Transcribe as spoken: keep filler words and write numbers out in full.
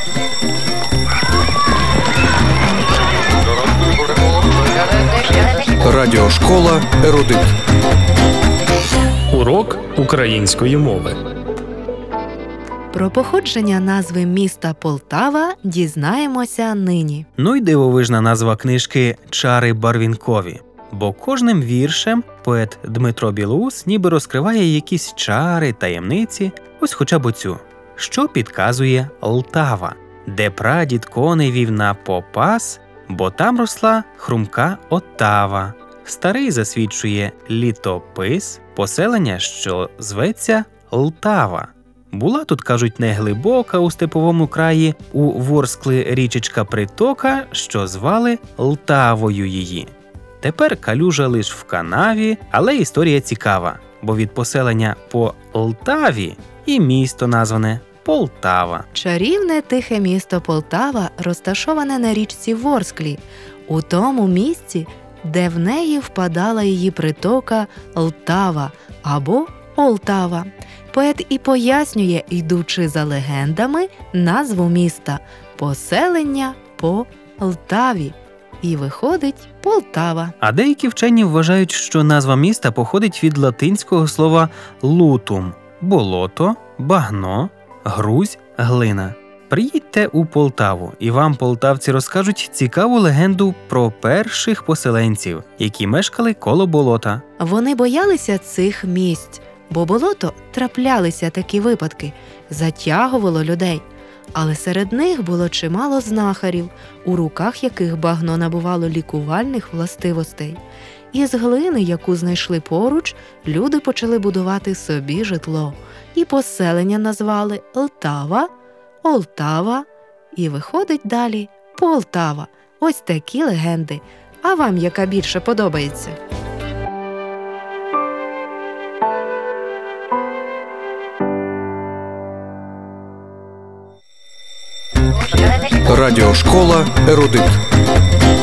Радіошкола «Ерудит». Урок української мови. Про походження назви міста Полтава дізнаємося нині. Ну й дивовижна назва книжки «Чари барвінкові». Бо кожним віршем поет Дмитро Білоус ніби розкриває якісь чари, таємниці, ось хоча б оцю. Що підказує Лтава, де прадід коней вів на попас, бо там росла хрумка отава. Старий засвідчує літопис, поселення, що зветься Лтава. Була тут, кажуть, не глибока у степовому краї, у Ворскли річечка притока, що звали Лтавою її. Тепер калюжа лиш в канаві, але історія цікава, бо від поселення по Лтаві і місто назване Полтава. Чарівне тихе місто Полтава розташоване на річці Ворсклі, у тому місці, де в неї впадала її притока Лтава або Олтава. Поет і пояснює, йдучи за легендами, назву міста – поселення по Лтаві. І виходить Полтава. А деякі вчені вважають, що назва міста походить від латинського слова «лутум» – болото, багно, грузь, глина. Приїдьте у Полтаву, і вам полтавці розкажуть цікаву легенду про перших поселенців, які мешкали коло болота. Вони боялися цих місць, бо болото траплялися такі випадки, затягувало людей. Але серед них було чимало знахарів, у руках яких багно набувало лікувальних властивостей. Із глини, яку знайшли поруч, люди почали будувати собі житло. І поселення назвали Лтава, Олтава, і виходить далі Полтава. Ось такі легенди. А вам яка більше подобається? Радіошкола «Ерудит».